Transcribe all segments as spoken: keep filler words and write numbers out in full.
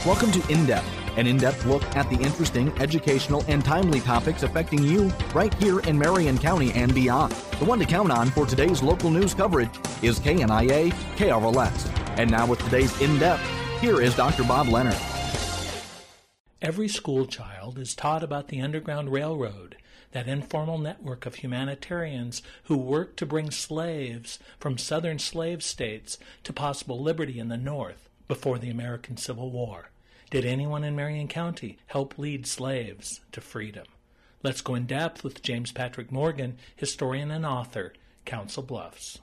Welcome to In Depth, an in-depth look at the interesting, educational, and timely topics affecting you right here in Marion County and beyond. The one to count on for today's local news coverage is K N I A K R L S. And now with today's In Depth, here is Doctor Bob Leonard. Every school child is taught about the Underground Railroad, that informal network of humanitarians who worked to bring slaves from southern slave states to possible liberty in the North before the American Civil War. Did anyone in Marion County help lead slaves to freedom? Let's go in depth with James Patrick Morgan, historian and author, Council Bluffs.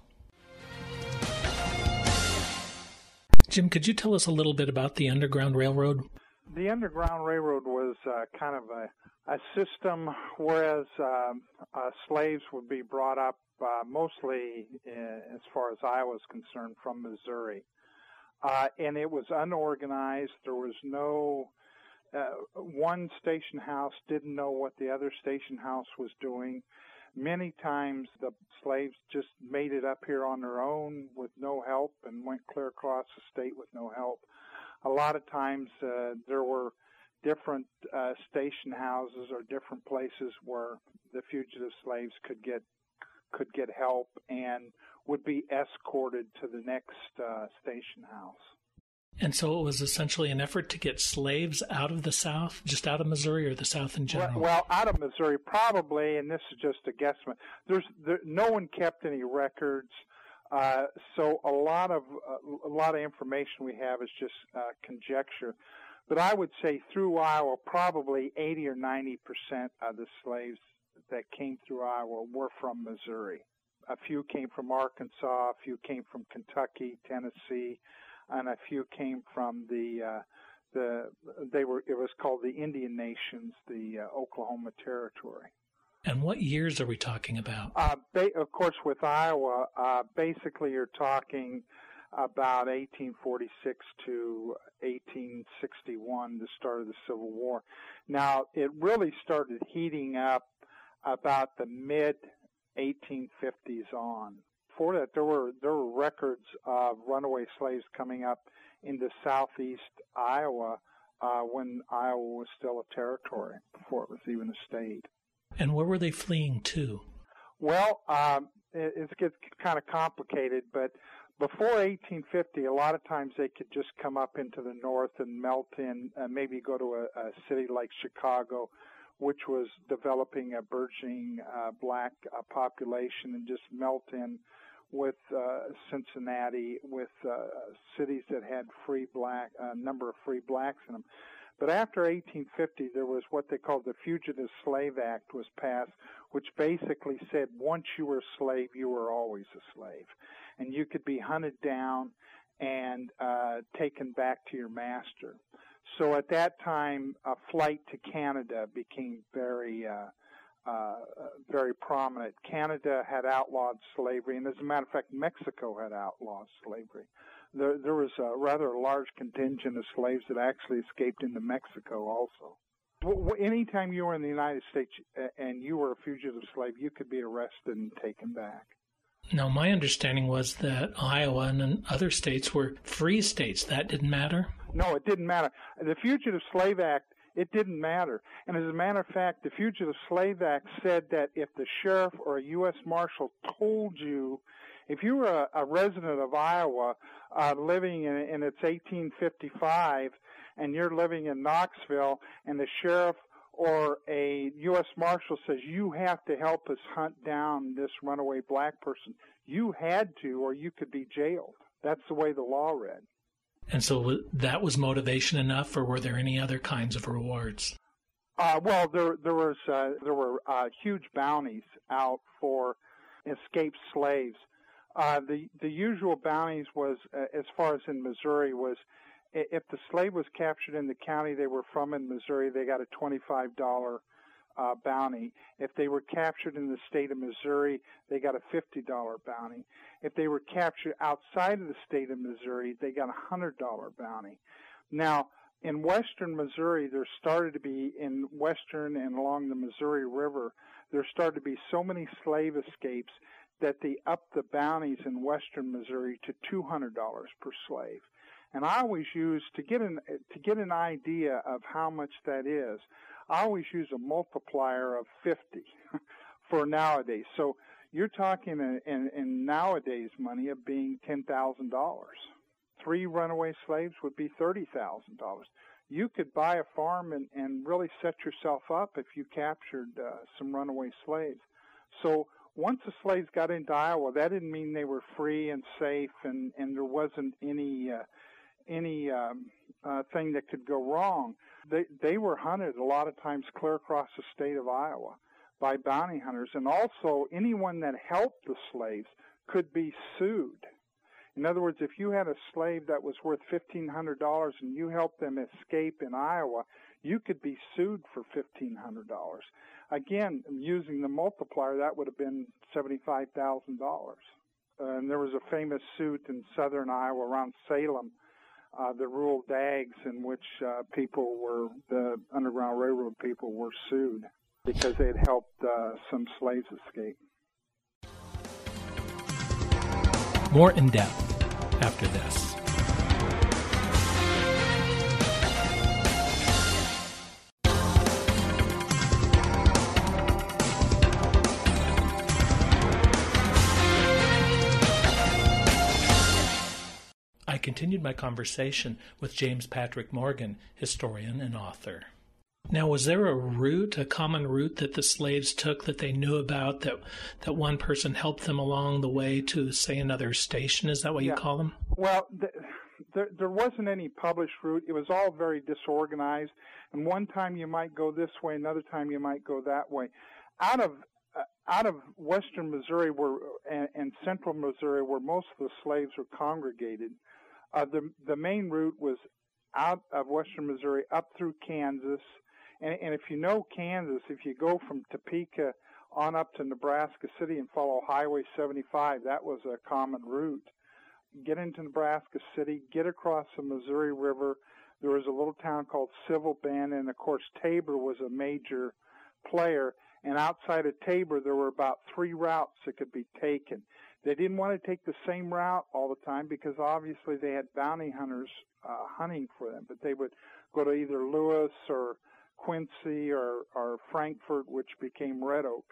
Jim, could you tell us a little bit about the Underground Railroad? The Underground Railroad was uh, kind of a, a system whereas uh, uh, slaves would be brought up uh, mostly, uh, as far as Iowa is concerned, from Missouri. Uh, and it was unorganized. There was no, uh, one station house didn't know what the other station house was doing. Many times the slaves just made it up here on their own with no help and went clear across the state with no help. A lot of times uh, there were different uh, station houses or different places where the fugitive slaves could get could get help and would be escorted to the next uh, station house. And so it was essentially an effort to get slaves out of the South, just out of Missouri, or the South in general? Well, well out of Missouri, probably, and this is just a guesstimate. There's there, no one kept any records, uh, so a lot of uh, a lot of information we have is just uh, conjecture. But I would say through Iowa, probably eighty or ninety percent of the slaves that came through Iowa were from Missouri. A few came from Arkansas, a few came from Kentucky, Tennessee, and a few came from the uh, the they were it was called the Indian Nations, the uh, Oklahoma Territory. And what years are we talking about? Uh, ba- of course, with Iowa, uh, basically you're talking about eighteen forty-six to eighteen sixty-one, the start of the Civil War. Now, it really started heating up about the mid eighteen fifties on. Before that, there were there were records of runaway slaves coming up into southeast Iowa uh, when Iowa was still a territory, before it was even a state. And where were they fleeing to? Well, um, it, it gets kind of complicated, but before eighteen fifty, a lot of times they could just come up into the north and melt in, uh, maybe go to a, a city like Chicago, which was developing a burgeoning uh, black uh, population, and just melt in with uh, Cincinnati, with uh, cities that had free black, a uh, number of free blacks in them. But after eighteen fifty, there was what they called the Fugitive Slave Act was passed, which basically said once you were a slave, you were always a slave. And you could be hunted down and uh, taken back to your master. So at that time, a flight to Canada became very, uh, uh, very prominent. Canada had outlawed slavery, and as a matter of fact, Mexico had outlawed slavery. There, there was a rather large contingent of slaves that actually escaped into Mexico also. Anytime you were in the United States and you were a fugitive slave, you could be arrested and taken back. Now, my understanding was that Iowa and other states were free states. That didn't matter? No, it didn't matter. The Fugitive Slave Act, it didn't matter. And as a matter of fact, the Fugitive Slave Act said that if the sheriff or a U S Marshal told you, if you were a, a resident of Iowa uh, living in, in it's eighteen fifty-five and you're living in Knoxville and the sheriff or a U S Marshal says you have to help us hunt down this runaway black person, you had to or you could be jailed. That's the way the law read. And so that was motivation enough, or were there any other kinds of rewards? Uh, well, there there was uh, there were uh, huge bounties out for escaped slaves. Uh, the the usual bounties was, uh, as far as in Missouri, was if the slave was captured in the county they were from in Missouri, they got a twenty-five dollars uh, bounty. If they were captured in the state of Missouri, they got a fifty dollars bounty. If they were captured outside of the state of Missouri, they got a one hundred dollars bounty. Now, in western Missouri, there started to be, in western and along the Missouri River, there started to be so many slave escapes that they upped the bounties in western Missouri to two hundred dollars per slave. And I always use, to get an to get an idea of how much that is, I always use a multiplier of fifty for nowadays. So you're talking in, in, in nowadays money of being ten thousand dollars. Three runaway slaves would be thirty thousand dollars. You could buy a farm and, and really set yourself up if you captured uh, some runaway slaves. So once the slaves got into Iowa, that didn't mean they were free and safe, and, and there wasn't any uh, any um, uh, thing that could go wrong. They they were hunted a lot of times clear across the state of Iowa by bounty hunters, and also anyone that helped the slaves could be sued. In other words, if you had a slave that was worth fifteen hundred dollars and you helped them escape in Iowa, you could be sued for fifteen hundred dollars. Again, using the multiplier, that would have been seventy-five thousand dollars. Uh, and there was a famous suit in southern Iowa around Salem, uh, the rural dags, in which uh, people were, the Underground Railroad people were sued because they had helped uh, some slaves escape. More in depth after this. I continued my conversation with James Patrick Morgan, historian and author. Now, was there a route, a common route that the slaves took that they knew about, that that one person helped them along the way to, say, another station? Is that what yeah. you call them? Well, th- there, there wasn't any published route. It was all very disorganized. And one time you might go this way, another time you might go that way. Out of uh, out of western Missouri where, and, and central Missouri, where most of the slaves were congregated, uh, the the main route was out of western Missouri up through Kansas. And, and if you know Kansas, if you go from Topeka on up to Nebraska City and follow Highway seventy-five, that was a common route. Get into Nebraska City, get across the Missouri River. There was a little town called Civil Bend, and of course Tabor was a major player. And outside of Tabor, there were about three routes that could be taken. They didn't want to take the same route all the time because obviously they had bounty hunters uh, hunting for them. But they would go to either Lewis or Quincy or, or Frankfort, which became Red Oak,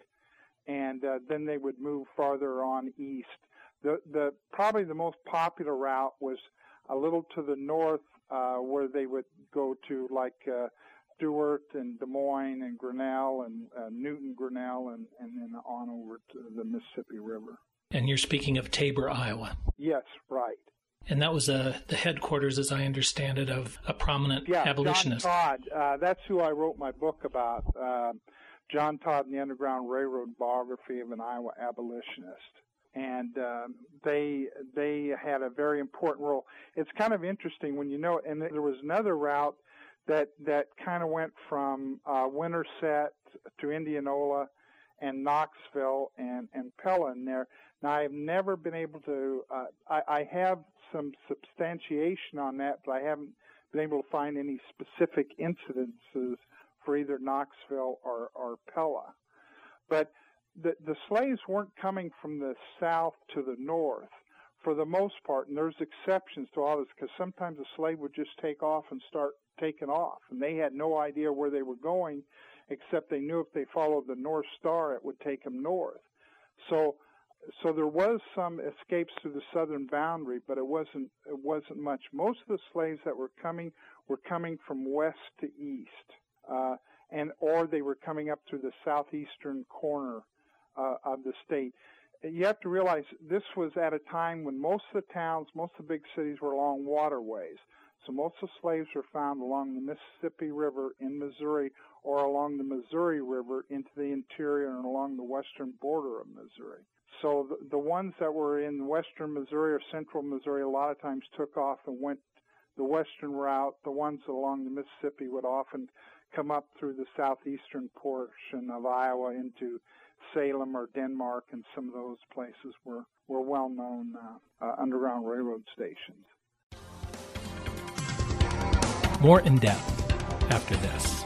and uh, then they would move farther on east. The, the probably the most popular route was a little to the north, uh, where they would go to like uh, Stewart and Des Moines and Grinnell and uh, Newton Grinnell, and, and then on over to the Mississippi River. And you're speaking of Tabor, Iowa. Yes, right. And that was uh, the headquarters, as I understand it, of a prominent yeah, abolitionist. John Todd. Uh, that's who I wrote my book about, uh, John Todd and the Underground Railroad, Biography of an Iowa Abolitionist. And um, they they had a very important role. It's kind of interesting when you know, and there was another route that, that kind of went from uh, Winterset to Indianola and Knoxville and, and Pella in there. Now, I've never been able to, uh, I, I have some substantiation on that, but I haven't been able to find any specific incidences for either Knoxville or, or Pella. But the, the slaves weren't coming from the south to the north for the most part, and there's exceptions to all this, because sometimes a slave would just take off and start taking off, and they had no idea where they were going, except they knew if they followed the North Star, it would take them north. So So there was some escapes through the southern boundary, but it wasn't it wasn't much. Most of the slaves that were coming were coming from west to east, uh, and or they were coming up through the southeastern corner uh, of the state. You have to realize this was at a time when most of the towns, most of the big cities were along waterways. So most of the slaves were found along the Mississippi River in Missouri or along the Missouri River into the interior and along the western border of Missouri. So the, the ones that were in western Missouri or central Missouri a lot of times took off and went the western route. The ones along the Mississippi would often come up through the southeastern portion of Iowa into Salem or Denmark, and some of those places were, were well-known uh, uh, Underground Railroad stations. More in depth after this.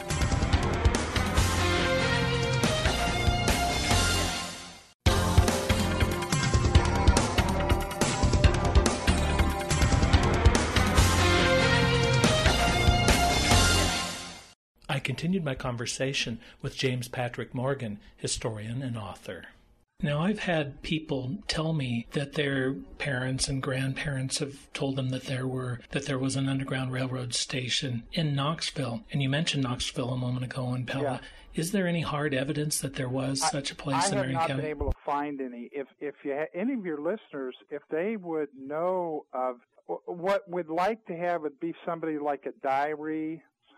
I continued my conversation with James Patrick Morgan, historian and author. Now, I've had people tell me that their parents and grandparents have told them that there were that there was an Underground Railroad station in Knoxville, and you mentioned Knoxville a moment ago in Pella. Yeah. Is there any hard evidence that there was I, such a place in Marion County? I have not been able to find any. If if you ha- any of your listeners, if they would know of what we'd like to have, it be somebody like a diary,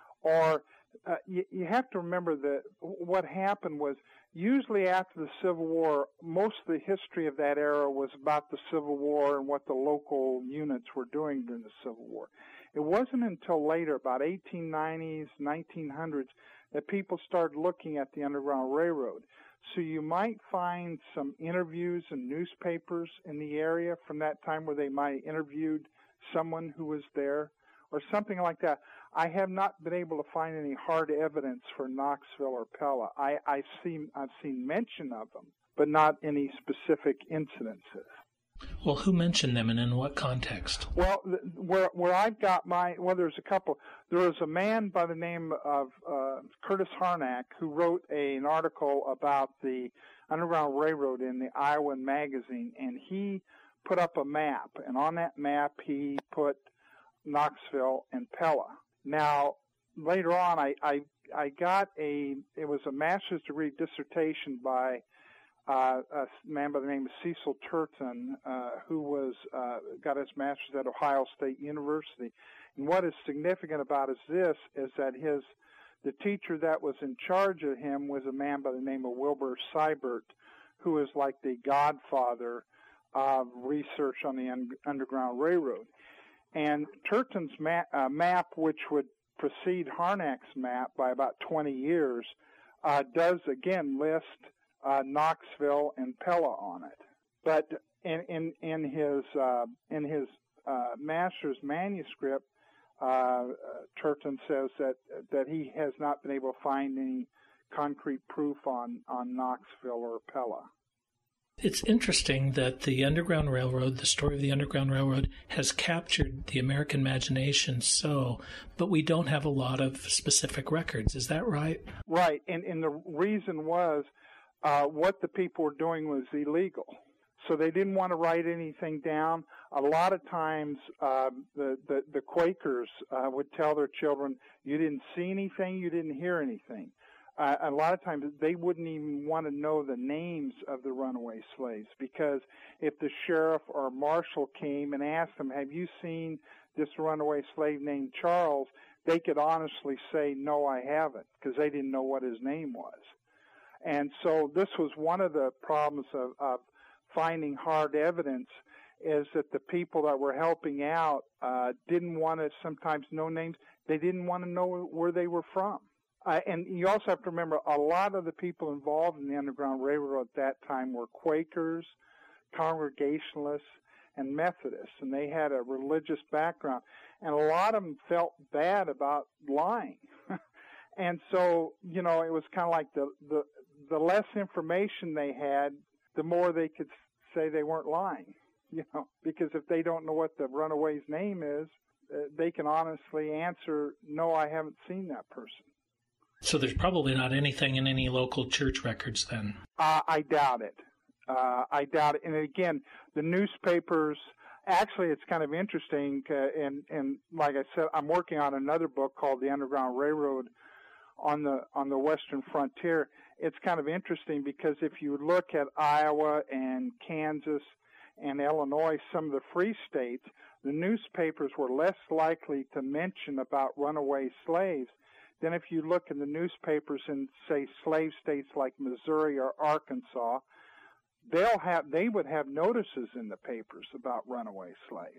or uh, you, you have to remember that what happened was, usually after the Civil War, most of the history of that era was about the Civil War and what the local units were doing during the Civil War. It wasn't until later, about eighteen nineties, nineteen hundreds, that people started looking at the Underground Railroad. So you might find some interviews in newspapers in the area from that time where they might have interviewed someone who was there or something like that. I have not been able to find any hard evidence for Knoxville or Pella. I, I've seen I've seen mention of them, but not any specific incidences. Well, who mentioned them and in what context? Well, where where I've got my well, there's a couple. There was a man by the name of uh, Curtis Harnack who wrote a, an article about the Underground Railroad in the Iowan Magazine, and he put up a map, and on that map he put Knoxville and Pella. Now, later on, I, I, I got a, it was a master's degree dissertation by uh, a man by the name of Cecil Turton, uh, who was, uh, got his master's at Ohio State University. And what is significant about is this, is that his, the teacher that was in charge of him was a man by the name of Wilbur Seibert, who is like the godfather of research on the un- Underground Railroad. And Turton's map, uh, map, which would precede Harnack's map by about twenty years, uh, does again list uh, Knoxville and Pella on it. But in in, in his uh, in his uh, master's manuscript, uh, Turton says that that he has not been able to find any concrete proof on on Knoxville or Pella. It's interesting that the Underground Railroad, the story of the Underground Railroad, has captured the American imagination so, but we don't have a lot of specific records. Is that right? Right, and, and the reason was uh, what the people were doing was illegal. So they didn't want to write anything down. A lot of times uh, the, the, the Quakers uh, would tell their children, you didn't see anything, you didn't hear anything. Uh, a lot of times they wouldn't even want to know the names of the runaway slaves, because if the sheriff or marshal came and asked them, have you seen this runaway slave named Charles, they could honestly say, no, I haven't, because they didn't know what his name was. And so this was one of the problems of, of finding hard evidence, is that the people that were helping out uh, didn't want to sometimes know names. They didn't want to know where they were from. Uh, and you also have to remember, a lot of the people involved in the Underground Railroad at that time were Quakers, Congregationalists, and Methodists, and they had a religious background. And a lot of them felt bad about lying. And so, you know, it was kind of like the, the, the less information they had, the more they could say they weren't lying, you know, because if they don't know what the runaway's name is, uh, they can honestly answer, no, I haven't seen that person. So there's probably not anything in any local church records then? Uh, I doubt it. Uh, I doubt it. And again, the newspapers, actually it's kind of interesting, uh, and, and like I said, I'm working on another book called The Underground Railroad on the on the Western Frontier. It's kind of interesting because if you look at Iowa and Kansas and Illinois, some of the free states, the newspapers were less likely to mention about runaway slaves than if you look in the newspapers in, say, slave states like Missouri or Arkansas. They'll have they would have notices in the papers about runaway slaves.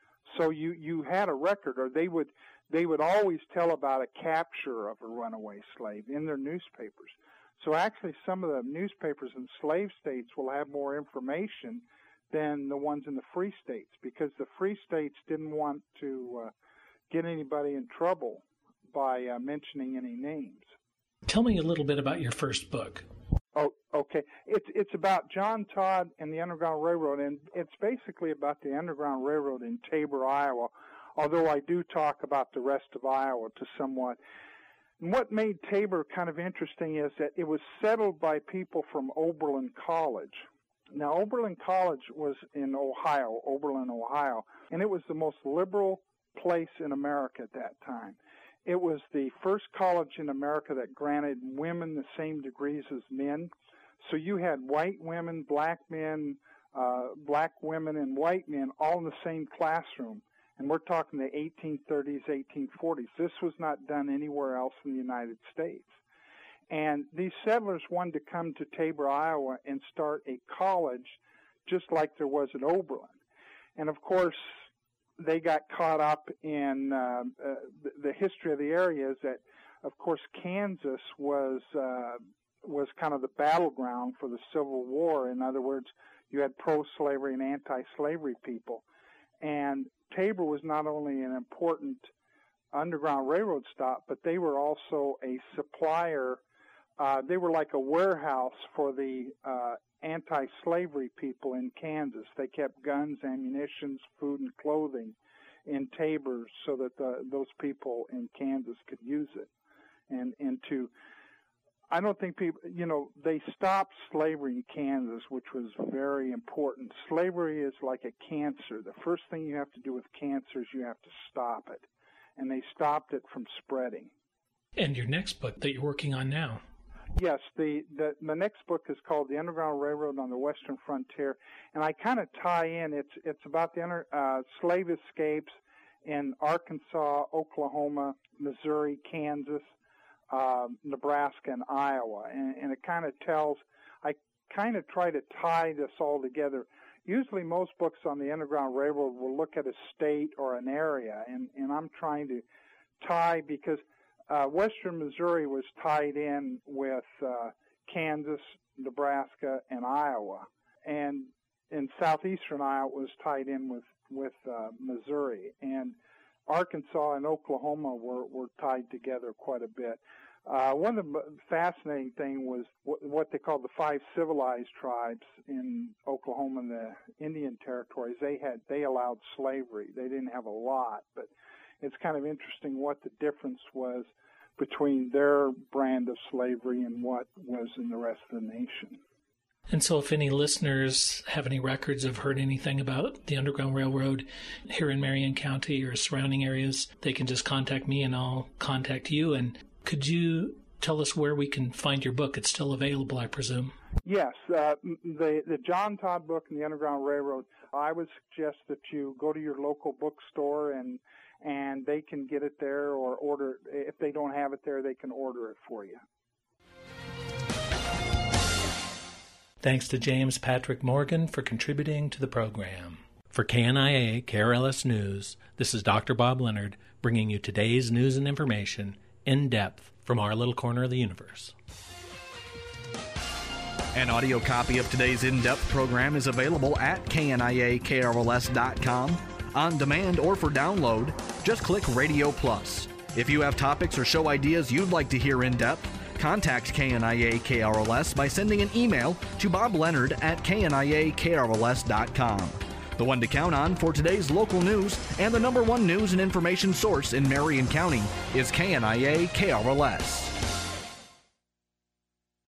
So you, you had a record, or they would they would always tell about a capture of a runaway slave in their newspapers. So actually some of the newspapers in slave states will have more information than the ones in the free states, because the free states didn't want to uh, get anybody in trouble by uh, mentioning any names. Tell me a little bit about your first book. Oh, okay. It's it's about John Todd and the Underground Railroad, and it's basically about the Underground Railroad in Tabor, Iowa, although I do talk about the rest of Iowa to somewhat. And what made Tabor kind of interesting is that it was settled by people from Oberlin College. Now, Oberlin College was in Ohio, Oberlin, Ohio, and it was the most liberal place in America at that time. It was the first college in America that granted women the same degrees as men. So you had white women, black men, uh, black women, and white men all in the same classroom. And we're talking the eighteen thirties, eighteen forties. This was not done anywhere else in the United States. And these settlers wanted to come to Tabor, Iowa, and start a college just like there was at Oberlin. And, of course, they got caught up in uh, uh, the history of the area is that, of course, Kansas was uh, was kind of the battleground for the Civil War. In other words, you had pro-slavery and anti-slavery people. And Tabor was not only an important Underground Railroad stop, but they were also a supplier. Uh, they were like a warehouse for the uh, anti-slavery people in Kansas. They kept guns, ammunition, food, and clothing in Tabor so that the, those people in Kansas could use it. And, and to, I don't think people, you know, they stopped slavery in Kansas, which was very important. Slavery is like a cancer. The first thing you have to do with cancer is you have to stop it. And they stopped it from spreading. And your next book that you're working on now? Yes, the, the, the next book is called The Underground Railroad on the Western Frontier, and I kind of tie in, it's it's about the under, uh, slave escapes in Arkansas, Oklahoma, Missouri, Kansas, uh, Nebraska, and Iowa, and, and it kind of tells, I kind of try to tie this all together. Usually most books on the Underground Railroad will look at a state or an area, and, and I'm trying to tie because Uh, Western Missouri was tied in with uh, Kansas, Nebraska, and Iowa, and in southeastern Iowa it was tied in with with uh, Missouri, and Arkansas and Oklahoma were, were tied together quite a bit. Uh, one of the fascinating things was what, what they called the five civilized tribes in Oklahoma and the Indian territories. They had they allowed slavery. They didn't have a lot, but it's kind of interesting what the difference was between their brand of slavery and what was in the rest of the nation. And so if any listeners have any records of heard anything about the Underground Railroad here in Marion County or surrounding areas, they can just contact me and I'll contact you. And could you tell us where we can find your book? It's still available, I presume. Yes. Uh, the, the John Todd book and the Underground Railroad, I would suggest that you go to your local bookstore and and they can get it there or order it. If they don't have it there, they can order it for you. Thanks to James Patrick Morgan for contributing to the program. For K N I A K R L S News, this is Doctor Bob Leonard bringing you today's news and information in depth from our little corner of the universe. An audio copy of today's in-depth program is available at K N I A K R L S dot com. On demand or for download, just click Radio Plus. If you have topics or show ideas you'd like to hear in depth, contact K N I A K R L S by sending an email to Bob Leonard at K N I A K R L S dot com. The one to count on for today's local news and the number one news and information source in Marion County is K N I A K R L S.